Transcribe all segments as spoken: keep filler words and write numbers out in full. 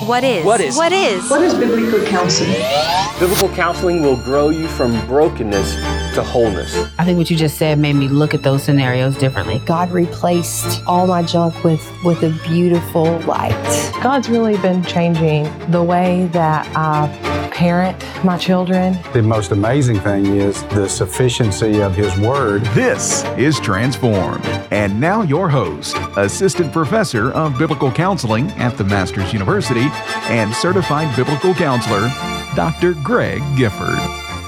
What is? What is? What is? What is biblical counseling? Biblical counseling will grow you from brokenness to wholeness. I think what you just said made me look at those scenarios differently. God replaced all my junk with, with a beautiful light. God's really been changing the way that I parent my children. The most amazing thing is the sufficiency of His Word. This is Transformed. And now your host, Assistant Professor of Biblical Counseling at the Masters University and Certified Biblical Counselor, Doctor Greg Gifford.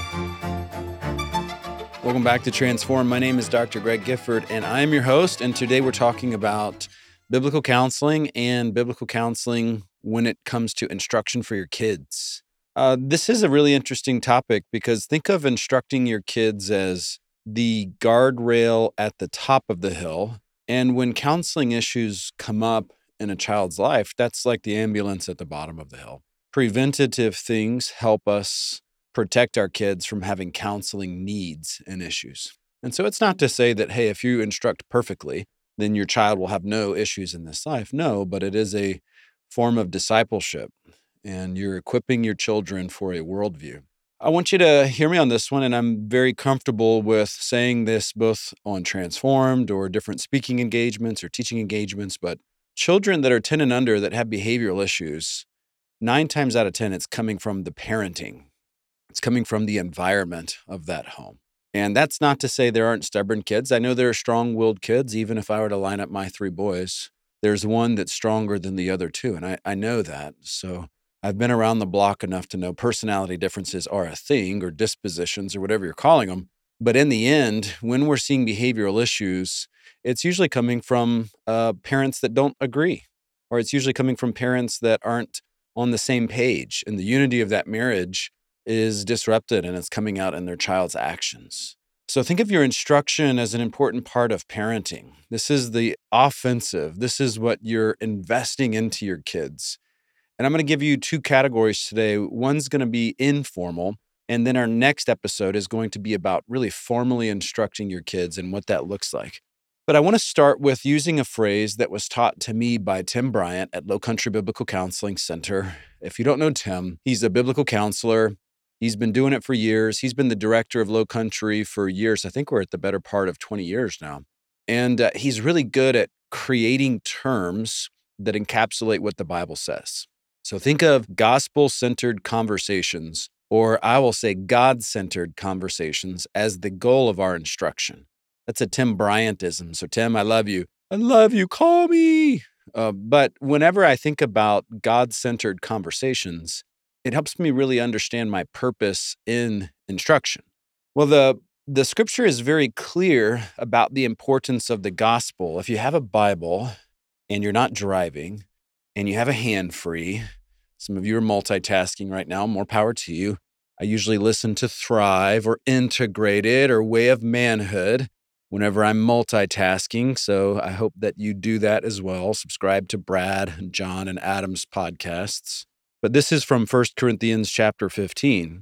Welcome back to Transform. My name is Doctor Greg Gifford, and I am your host. And today we're talking about biblical counseling and biblical counseling when it comes to instruction for your kids. Uh, this is a really interesting topic because think of instructing your kids as the guardrail at the top of the hill. And when counseling issues come up in a child's life, that's like the ambulance at the bottom of the hill. Preventative things help us protect our kids from having counseling needs and issues. And so it's not to say that, hey, if you instruct perfectly, then your child will have no issues in this life. No, but it is a form of discipleship, and you're equipping your children for a worldview. I want you to hear me on this one, and I'm very comfortable with saying this both on Transformed or different speaking engagements or teaching engagements, but children that are ten and under that have behavioral issues, nine times out of ten, it's coming from the parenting. It's coming from the environment of that home. And that's not to say there aren't stubborn kids. I know there are strong-willed kids, even if I were to line up my three boys. There's one that's stronger than the other two, and I, I know that. So I've been around the block enough to know personality differences are a thing, or dispositions, or whatever you're calling them. But in the end, when we're seeing behavioral issues, it's usually coming from uh, parents that don't agree, or it's usually coming from parents that aren't on the same page, and the unity of that marriage is disrupted, and it's coming out in their child's actions. So think of your instruction as an important part of parenting. This is the offensive. This is what you're investing into your kids. And I'm going to give you two categories today. One's going to be informal, and then our next episode is going to be about really formally instructing your kids and what that looks like. But I want to start with using a phrase that was taught to me by Tim Bryant at Low Country Biblical Counseling Center. If you don't know Tim, he's a biblical counselor. He's been doing it for years. He's been the director of Low Country for years. I think we're at the better part of twenty years now. And uh, he's really good at creating terms that encapsulate what the Bible says. So think of gospel-centered conversations, or I will say God-centered conversations, as the goal of our instruction. That's a Tim Bryantism. So Tim, I love you. I love you. Call me. Uh, but whenever I think about God-centered conversations, it helps me really understand my purpose in instruction. Well, the, the scripture is very clear about the importance of the gospel. If you have a Bible and you're not driving and you have a hand free, some of you are multitasking right now, more power to you. I usually listen to Thrive or Integrated or Way of Manhood whenever I'm multitasking, so I hope that you do that as well. Subscribe to Brad, John, and Adam's podcasts. But this is from First Corinthians chapter fifteen.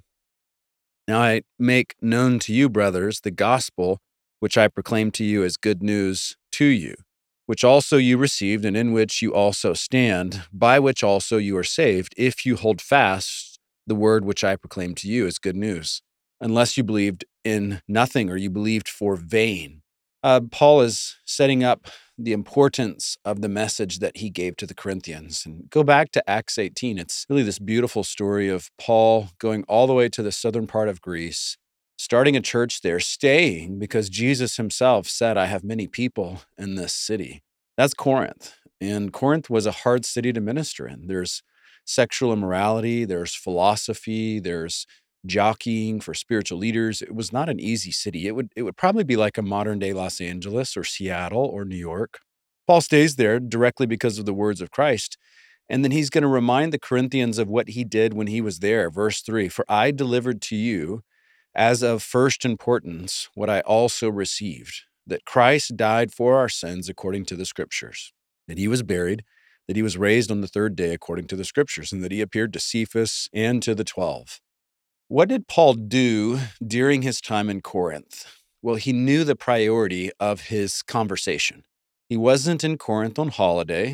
Now I make known to you, brothers, the gospel which I proclaim to you as good news to you, which also you received and in which you also stand, by which also you are saved, if you hold fast the word which I proclaim to you as good news, unless you believed in nothing or you believed for vain. Uh, Paul is setting up the importance of the message that he gave to the Corinthians. And go back to Acts eighteen. It's really this beautiful story of Paul going all the way to the southern part of Greece, starting a church there, staying because Jesus himself said, I have many people in this city. That's Corinth. And Corinth was a hard city to minister in. There's sexual immorality, there's philosophy, there's jockeying for spiritual leaders. It was not an easy city. It would it would probably be like a modern day Los Angeles or Seattle or New York. Paul stays there directly because of the words of Christ. And then he's going to remind the Corinthians of what he did when he was there. Verse three, for I delivered to you as of first importance what I also received, that Christ died for our sins according to the scriptures, that he was buried, that he was raised on the third day according to the scriptures, and that he appeared to Cephas and to the twelve. What did Paul do during his time in Corinth? Well, he knew the priority of his conversation. He wasn't in Corinth on holiday.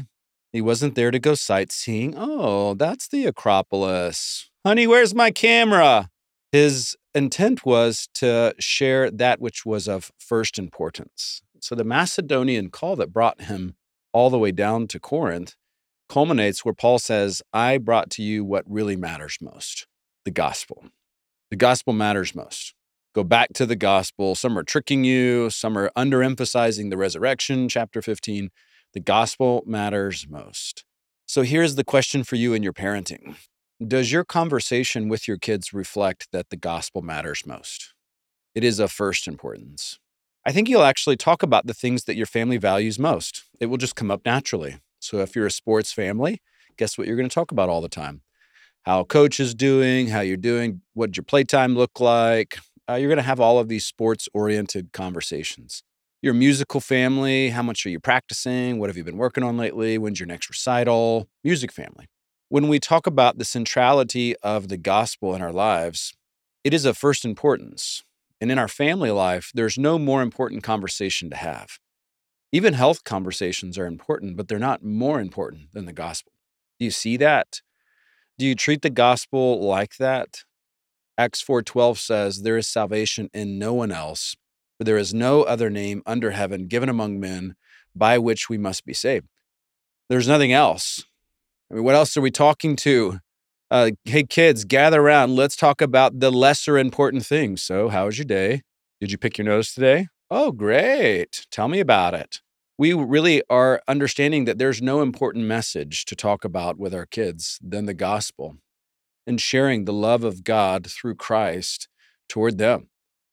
He wasn't there to go sightseeing. Oh, that's the Acropolis. Honey, where's my camera? His intent was to share that which was of first importance. So the Macedonian call that brought him all the way down to Corinth culminates where Paul says, I brought to you what really matters most, the gospel. The gospel matters most. Go back to the gospel. Some are tricking you. Some are underemphasizing the resurrection, chapter fifteen. The gospel matters most. So here's the question for you in your parenting. Does your conversation with your kids reflect that the gospel matters most? It is of first importance. I think you'll actually talk about the things that your family values most. It will just come up naturally. So if you're a sports family, guess what you're going to talk about all the time? How coach is doing, how you're doing, what your playtime look like. Uh, you're going to have all of these sports-oriented conversations. Your musical family, how much are you practicing? What have you been working on lately? When's your next recital? Music family. When we talk about the centrality of the gospel in our lives, it is of first importance. And in our family life, there's no more important conversation to have. Even health conversations are important, but they're not more important than the gospel. Do you see that? Do you treat the gospel like that? Acts four twelve says, there is salvation in no one else, for there is no other name under heaven given among men by which we must be saved. There's nothing else. I mean, what else are we talking to? Uh, hey, kids, gather around. Let's talk about the lesser important things. So how was your day? Did you pick your nose today? Oh, great. Tell me about it. We really are understanding that there's no important message to talk about with our kids than the gospel and sharing the love of God through Christ toward them.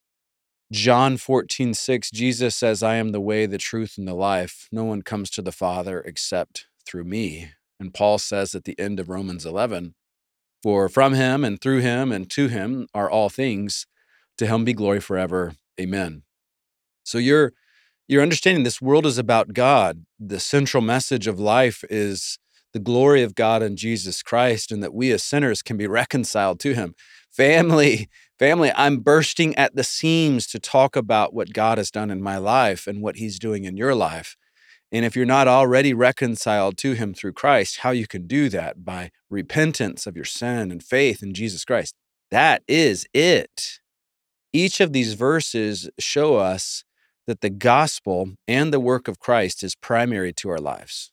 John fourteen six, Jesus says, I am the way, the truth, and the life. No one comes to the Father except through me. And Paul says at the end of Romans eleven, for from him and through him and to him are all things. To him be glory forever. Amen. So you're you're understanding this world is about God. The central message of life is the glory of God in Jesus Christ, and that we as sinners can be reconciled to him. Family, family, I'm bursting at the seams to talk about what God has done in my life and what he's doing in your life. And if you're not already reconciled to him through Christ, how you can do that by repentance of your sin and faith in Jesus Christ. That is it. Each of these verses show us that the gospel and the work of Christ is primary to our lives.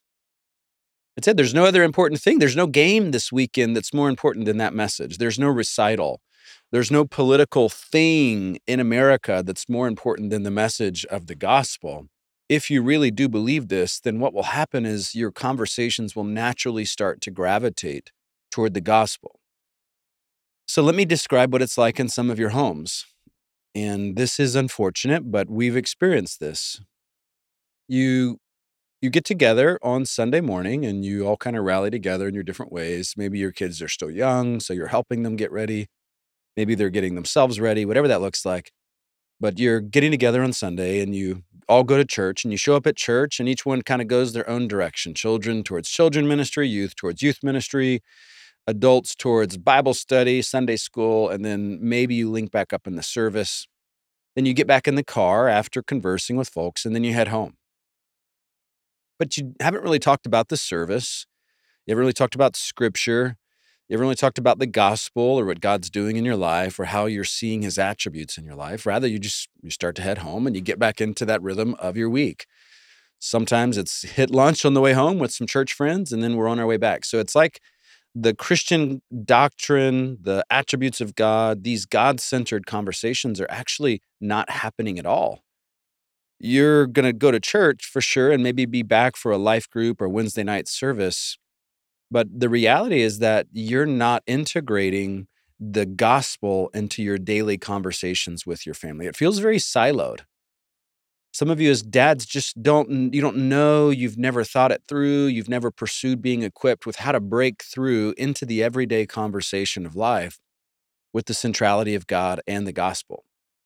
It said there's no other important thing. There's no game this weekend that's more important than that message. There's no recital. There's no political thing in America that's more important than the message of the gospel. If you really do believe this, then what will happen is your conversations will naturally start to gravitate toward the gospel. So let me describe what it's like in some of your homes. And this is unfortunate, but we've experienced this. You you get together on Sunday morning and you all kind of rally together in your different ways. Maybe your kids are still young, so you're helping them get ready. Maybe they're getting themselves ready, whatever that looks like. But you're getting together on Sunday and you all go to church and you show up at church and each one kind of goes their own direction. Children towards children ministry, youth towards youth ministry, adults towards Bible study, Sunday school, and then maybe you link back up in the service. Then you get back in the car after conversing with folks and then you head home. But you haven't really talked about the service. You haven't really talked about scripture. You haven't really talked about the gospel or what God's doing in your life or how you're seeing his attributes in your life. Rather, you just you start to head home and you get back into that rhythm of your week. Sometimes it's hit lunch on the way home with some church friends, and then we're on our way back. So it's like the Christian doctrine, the attributes of God, these God-centered conversations are actually not happening at all. You're going to go to church for sure and maybe be back for a life group or Wednesday night service. But the reality is that you're not integrating the gospel into your daily conversations with your family. It feels very siloed. Some of you as dads just don't, you don't know, you've never thought it through, you've never pursued being equipped with how to break through into the everyday conversation of life with the centrality of God and the gospel.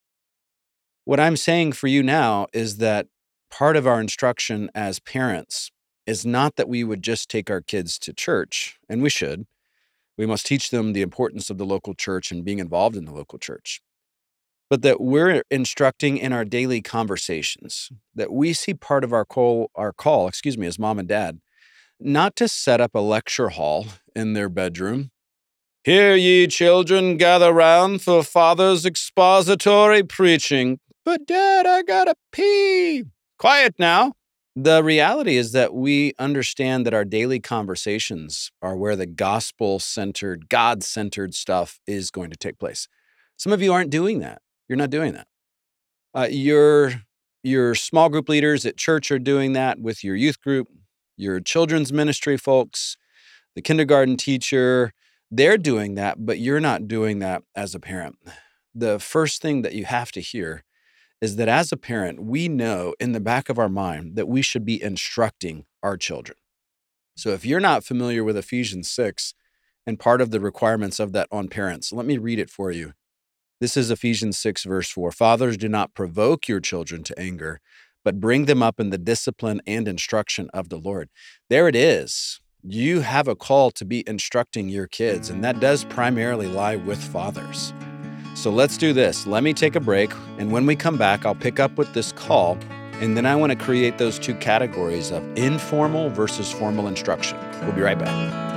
What I'm saying for you now is that part of our instruction as parents is not that we would just take our kids to church, and we should. We must teach them the importance of the local church and being involved in the local church. But that we're instructing in our daily conversations, that we see part of our call, our call, excuse me, as mom and dad, not to set up a lecture hall in their bedroom. Hear ye, children, gather round for Father's expository preaching. But Dad, I gotta pee. Quiet now. The reality is that we understand that our daily conversations are where the gospel-centered, God-centered stuff is going to take place. Some of you aren't doing that. You're not doing that. Uh, your, your small group leaders at church are doing that with your youth group, your children's ministry folks, the kindergarten teacher. They're doing that, but you're not doing that as a parent. The first thing that you have to hear is that as a parent, we know in the back of our mind that we should be instructing our children. So if you're not familiar with Ephesians six and part of the requirements of that on parents, let me read it for you. This is Ephesians six, verse four. Fathers, do not provoke your children to anger, but bring them up in the discipline and instruction of the Lord. There it is. You have a call to be instructing your kids, and that does primarily lie with fathers. So let's do this. Let me take a break, and when we come back, I'll pick up with this call, and then I want to create those two categories of informal versus formal instruction. We'll be right back.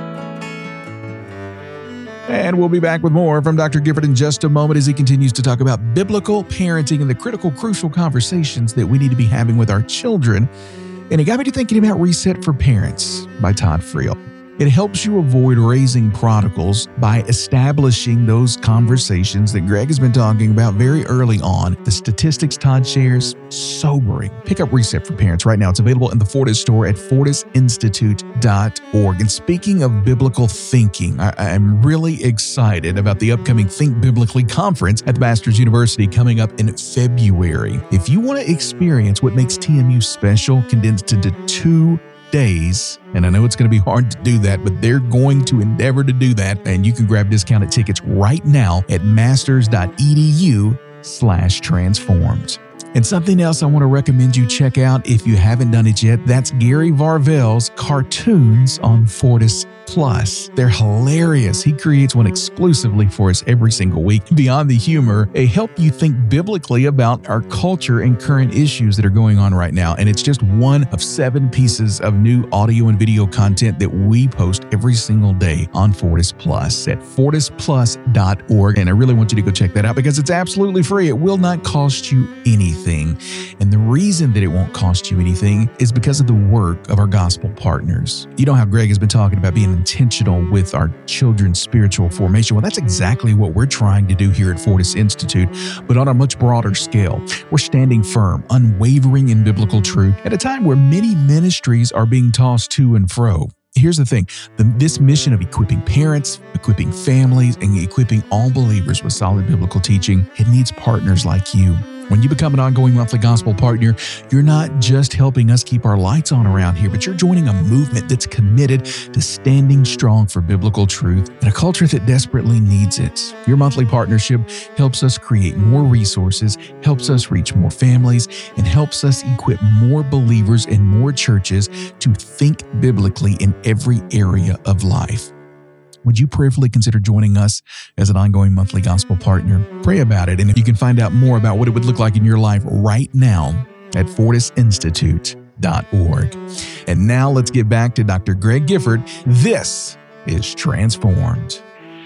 And we'll be back with more from Doctor Gifford in just a moment as he continues to talk about biblical parenting and the critical, crucial conversations that we need to be having with our children. And it got me to thinking about Reset for Parents by Todd Friel. It helps you avoid raising prodigals by establishing those conversations that Greg has been talking about very early on. The statistics Todd shares, sobering. Pick up Reset for Parents right now. It's available in the Fortis store at fortis institute dot org. And speaking of biblical thinking, I, I'm really excited about the upcoming Think Biblically conference at the Masters University coming up in February. If you want to experience what makes T M U special, condensed into two days, and I know it's going to be hard to do that, but they're going to endeavor to do that, and you can grab discounted tickets right now at masters dot e d u slash transformed. And something else I want to recommend you check out if you haven't done it yet, that's Gary Varvel's cartoons on Fortis Plus. They're hilarious. He creates one exclusively for us every single week. Beyond the humor, they help you think biblically about our culture and current issues that are going on right now. And it's just one of seven pieces of new audio and video content that we post every single day on Fortis Plus at fortis plus dot org. And I really want you to go check that out because it's absolutely free. It will not cost you anything. And the reason that it won't cost you anything is because of the work of our gospel partners. You know how Greg has been talking about being intentional with our children's spiritual formation. Well, that's exactly what we're trying to do here at Fortis Institute, but on a much broader scale. We're standing firm, unwavering in biblical truth at a time where many ministries are being tossed to and fro. Here's the thing, the, this mission of equipping parents, equipping families, and equipping all believers with solid biblical teaching, it needs partners like you. When you become an ongoing monthly gospel partner, you're not just helping us keep our lights on around here, but you're joining a movement that's committed to standing strong for biblical truth in a culture that desperately needs it. Your monthly partnership helps us create more resources, helps us reach more families, and helps us equip more believers and more churches to think biblically in every area of life. Would you prayerfully consider joining us as an ongoing monthly gospel partner? Pray about it, and if you can find out more about what it would look like in your life right now at fortis institute dot org. And now let's get back to Doctor Greg Gifford. This is Transformed.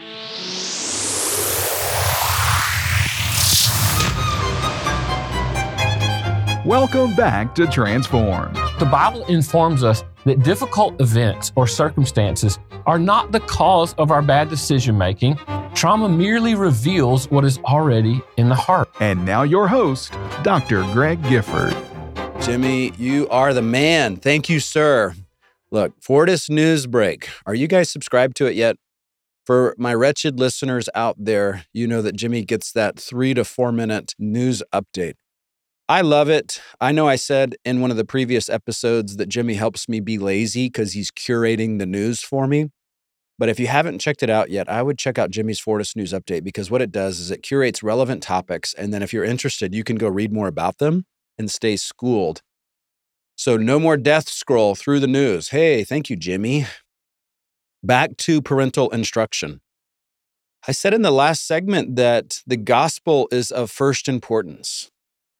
Welcome back to Transformed. The Bible informs us that difficult events or circumstances are not the cause of our bad decision making. Trauma merely reveals what is already in the heart. And now your host, Doctor Greg Gifford. Jimmy, you are the man. Thank you, sir. Look, Fortis News Break. Are you guys subscribed to it yet? For my wretched listeners out there, you know that Jimmy gets that three to four minute news update. I love it. I know I said in one of the previous episodes that Jimmy helps me be lazy because he's curating the news for me. But if you haven't checked it out yet, I would check out Jimmy's Fortis News Update because what it does is it curates relevant topics. And then if you're interested, you can go read more about them and stay schooled. So no more death scroll through the news. Hey, thank you, Jimmy. Back to parental instruction. I said in the last segment that the gospel is of first importance.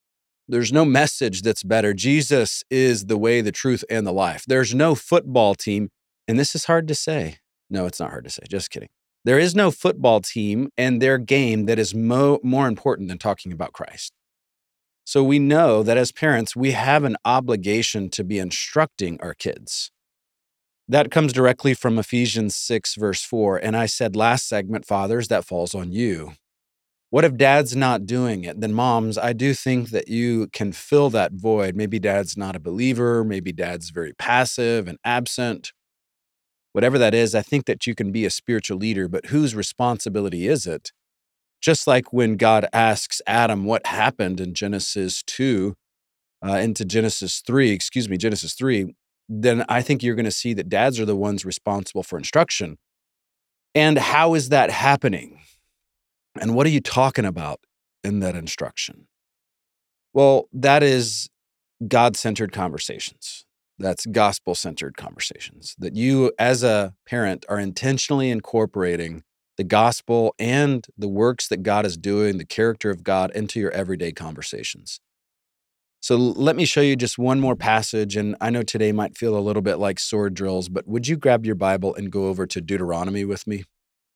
There's no message that's better. Jesus is the way, the truth, and the life. There's no football team, and this is hard to say. No, it's not hard to say. Just kidding. There is no football team and their game that is mo- more important than talking about Christ. So we know that as parents, we have an obligation to be instructing our kids. That comes directly from Ephesians six, verse four. And I said last segment, fathers, that falls on you. What if dad's not doing it? Then moms, I do think that you can fill that void. Maybe dad's not a believer. Maybe dad's very passive and absent. Whatever that is, I think that you can be a spiritual leader, but whose responsibility is it? Just like when God asks Adam what happened in Genesis two, uh, into Genesis three, excuse me, Genesis three, then I think you're going to see that dads are the ones responsible for instruction. And how is that happening? And what are you talking about in that instruction? Well, that is God-centered conversations. That's gospel-centered conversations. That you, as a parent, are intentionally incorporating the gospel and the works that God is doing, the character of God, into your everyday conversations. So let me show you just one more passage, and I know today might feel a little bit like sword drills, but would you grab your Bible and go over to Deuteronomy with me?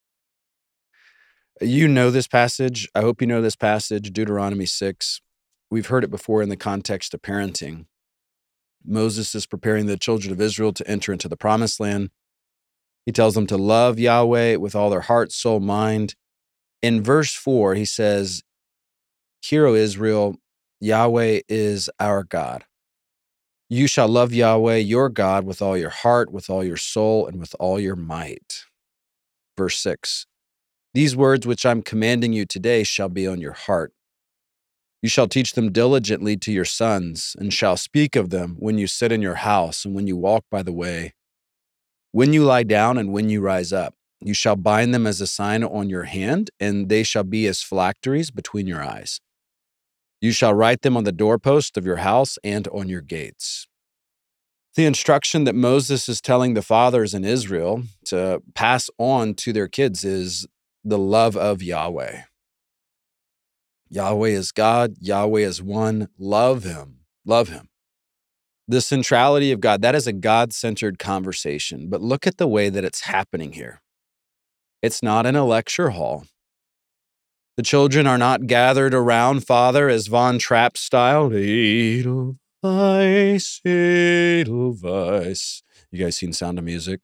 You know this passage. I hope you know this passage, Deuteronomy six. We've heard it before in the context of parenting. Moses is preparing the children of Israel to enter into the promised land. He tells them to love Yahweh with all their heart, soul, mind. In verse four, he says, "Hear, O Israel, Yahweh is our God. You shall love Yahweh, your God, with all your heart, with all your soul, and with all your might." Verse six, "These words which I'm commanding you today shall be on your heart. You shall teach them diligently to your sons, and shall speak of them when you sit in your house and when you walk by the way, when you lie down and when you rise up. You shall bind them as a sign on your hand, and they shall be as phylacteries between your eyes. You shall write them on the doorpost of your house and on your gates." The instruction that Moses is telling the fathers in Israel to pass on to their kids is the love of Yahweh. Yahweh is God. Yahweh is one. Love him. Love him. The centrality of God, that is a God-centered conversation. But look at the way that it's happening here. It's not in a lecture hall. The children are not gathered around Father as Von Trapp style. Edelweiss, Edelweiss. You guys seen Sound of Music?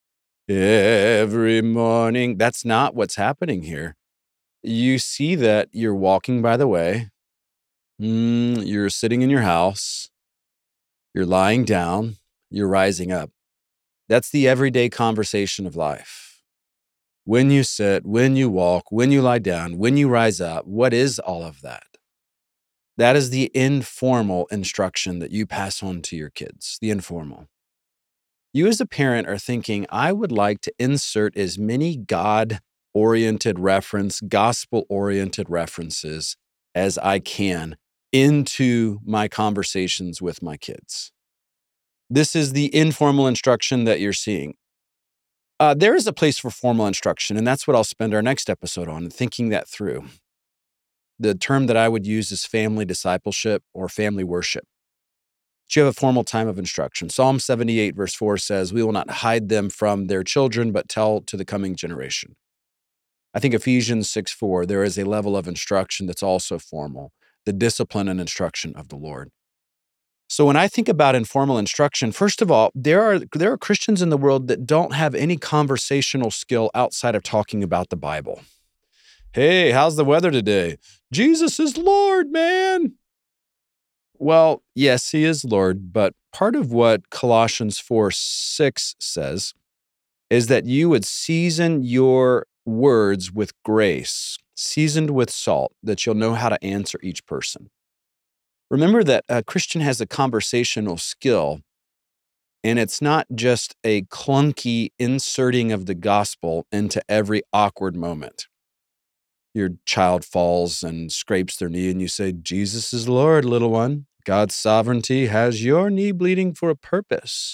Every morning. That's not what's happening here. You see that you're walking by the way. Mm, you're sitting in your house. You're lying down. You're rising up. That's the everyday conversation of life. When you sit, when you walk, when you lie down, when you rise up, what is all of that? That is the informal instruction that you pass on to your kids, the informal. You as a parent are thinking, I would like to insert as many God-oriented reference, gospel-oriented references as I can into my conversations with my kids. This is the informal instruction that you're seeing. Uh, there is a place for formal instruction, and that's what I'll spend our next episode on, thinking that through. The term that I would use is family discipleship or family worship. But you have a formal time of instruction. Psalm seventy-eight, verse four says, "We will not hide them from their children, but tell to the coming generation." I think Ephesians six four, there is a level of instruction that's also formal, the discipline and instruction of the Lord. So when I think about informal instruction, first of all, there are there are Christians in the world that don't have any conversational skill outside of talking about the Bible. Hey, how's the weather today? Jesus is Lord, man. Well, yes, he is Lord, but part of what Colossians four six says is that you would season your words with grace, seasoned with salt, that you'll know how to answer each person. Remember that a Christian has a conversational skill, and it's not just a clunky inserting of the gospel into every awkward moment. Your child falls and scrapes their knee, and you say, "Jesus is Lord, little one. God's sovereignty has your knee bleeding for a purpose."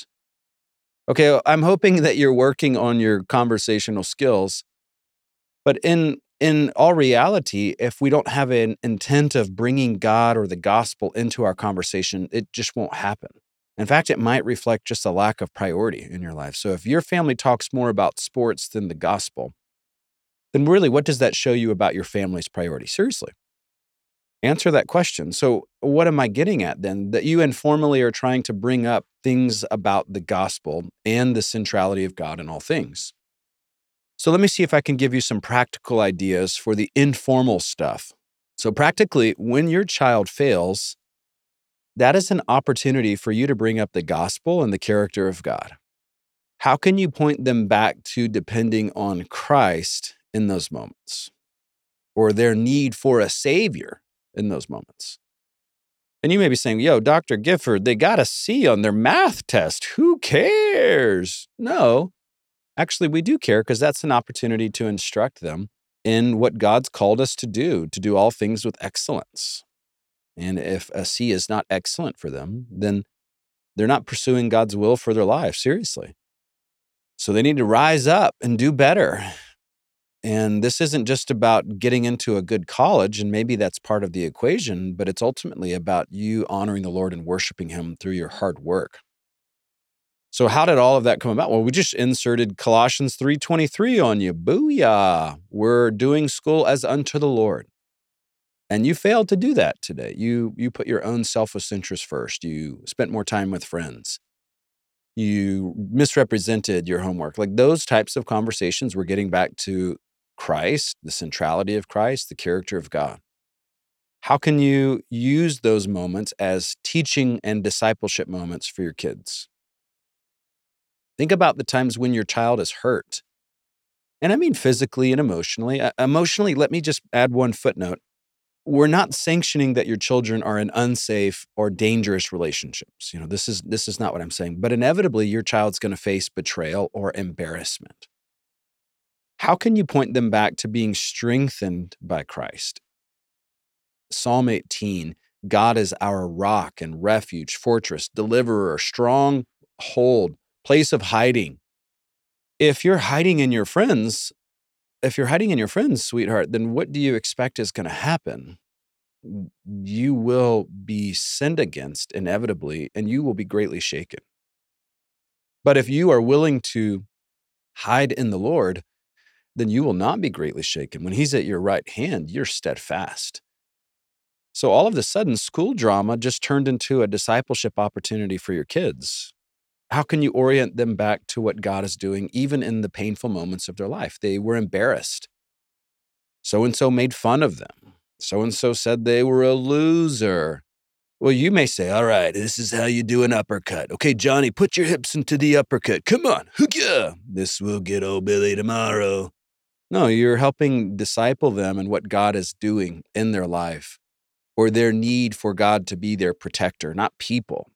Okay, I'm hoping that you're working on your conversational skills, but in in all reality, if we don't have an intent of bringing God or the gospel into our conversation, it just won't happen. In fact, it might reflect just a lack of priority in your life. So if your family talks more about sports than the gospel, then really, what does that show you about your family's priority? Seriously, answer that question. So what am I getting at then? That you informally are trying to bring up things about the gospel and the centrality of God in all things. So let me see if I can give you some practical ideas for the informal stuff. So practically, when your child fails, that is an opportunity for you to bring up the gospel and the character of God. How can you point them back to depending on Christ in those moments, or their need for a savior in those moments? And you may be saying, yo, Doctor Gifford, they got a C on their math test. Who cares? No. Actually, we do care, because that's an opportunity to instruct them in what God's called us to do, to do all things with excellence. And if a C is not excellent for them, then they're not pursuing God's will for their life, seriously. So they need to rise up and do better. And this isn't just about getting into a good college, and maybe that's part of the equation, but it's ultimately about you honoring the Lord and worshiping Him through your hard work. So how did all of that come about? Well, we just inserted Colossians three twenty-three on you. Booyah! We're doing school as unto the Lord. And you failed to do that today. You, you put your own selfish interest first. You spent more time with friends. You misrepresented your homework. Like those types of conversations, we're getting back to Christ, the centrality of Christ, the character of God. How can you use those moments as teaching and discipleship moments for your kids? Think about the times when your child is hurt. And I mean physically and emotionally. Uh, emotionally, let me just add one footnote. We're not sanctioning that your children are in unsafe or dangerous relationships. You know, this is this is not what I'm saying. But inevitably, your child's going to face betrayal or embarrassment. How can you point them back to being strengthened by Christ? Psalm eighteen, God is our rock and refuge, fortress, deliverer, strong hold, place of hiding. If you're hiding in your friends, if you're hiding in your friends, sweetheart, then what do you expect is going to happen? You will be sinned against inevitably, and you will be greatly shaken. But if you are willing to hide in the Lord, then you will not be greatly shaken. When He's at your right hand, you're steadfast. So all of a sudden, school drama just turned into a discipleship opportunity for your kids. How can you orient them back to what God is doing, even in the painful moments of their life? They were embarrassed. So-and-so made fun of them. So-and-so said they were a loser. Well, you may say, all right, this is how you do an uppercut. Okay, Johnny, put your hips into the uppercut. Come on. Hoo-yah. This will get old Billy tomorrow. No, you're helping disciple them in what God is doing in their life, or their need for God to be their protector, not people.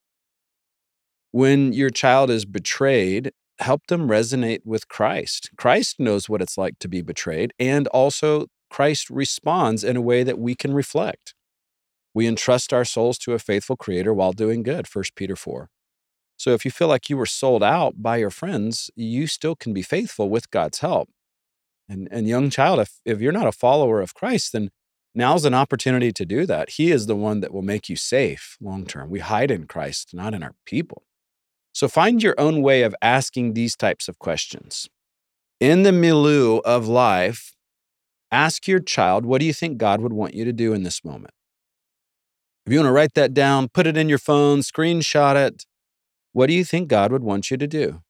When your child is betrayed, help them resonate with Christ. Christ knows what it's like to be betrayed, and also Christ responds in a way that we can reflect. We entrust our souls to a faithful Creator while doing good, First Peter four. So if you feel like you were sold out by your friends, you still can be faithful with God's help. And, and young child, if, if you're not a follower of Christ, then now's an opportunity to do that. He is the one that will make you safe long term. We hide in Christ, not in our people. So find your own way of asking these types of questions. In the milieu of life, ask your child, what do you think God would want you to do in this moment? If you want to write that down, put it in your phone, screenshot it. What do you think God would want you to do?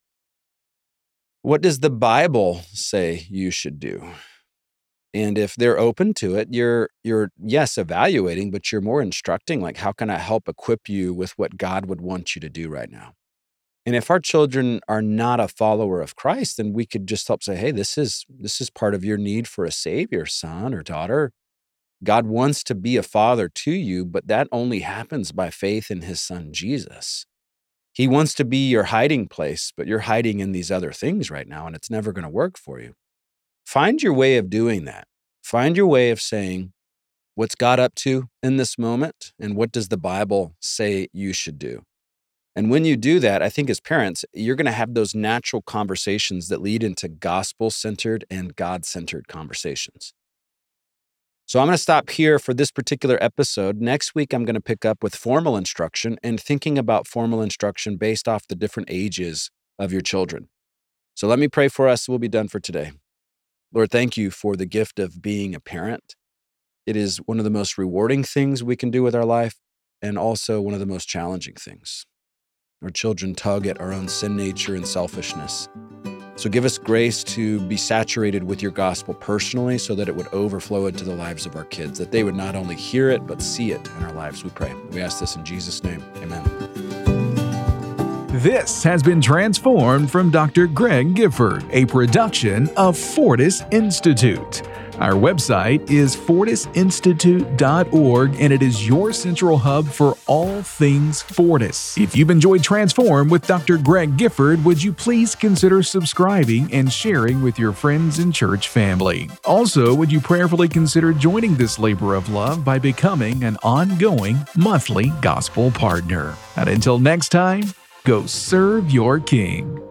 What does the Bible say you should do? And if they're open to it, you're, you're yes, evaluating, but you're more instructing, like, how can I help equip you with what God would want you to do right now? And if our children are not a follower of Christ, then we could just help say, hey, this is this is part of your need for a savior, son or daughter. God wants to be a father to you, but that only happens by faith in His Son, Jesus. He wants to be your hiding place, but you're hiding in these other things right now, and it's never going to work for you. Find your way of doing that. Find your way of saying, what's God up to in this moment, and what does the Bible say you should do? And when you do that, I think as parents, you're going to have those natural conversations that lead into gospel-centered and God-centered conversations. So I'm going to stop here for this particular episode. Next week, I'm going to pick up with formal instruction and thinking about formal instruction based off the different ages of your children. So let me pray for us. We'll be done for today. Lord, thank you for the gift of being a parent. It is one of the most rewarding things we can do with our life and also one of the most challenging things. Our children tug at our own sin nature and selfishness. So give us grace to be saturated with your gospel personally so that it would overflow into the lives of our kids, that they would not only hear it, but see it in our lives, we pray. We ask this in Jesus' name. Amen. This has been Transformed from Doctor Greg Gifford, a production of Fortis Institute. Our website is fortis institute dot org, and it is your central hub for all things Fortis. If you've enjoyed Transform with Doctor Greg Gifford, would you please consider subscribing and sharing with your friends and church family? Also, would you prayerfully consider joining this labor of love by becoming an ongoing monthly gospel partner? And until next time, go serve your King.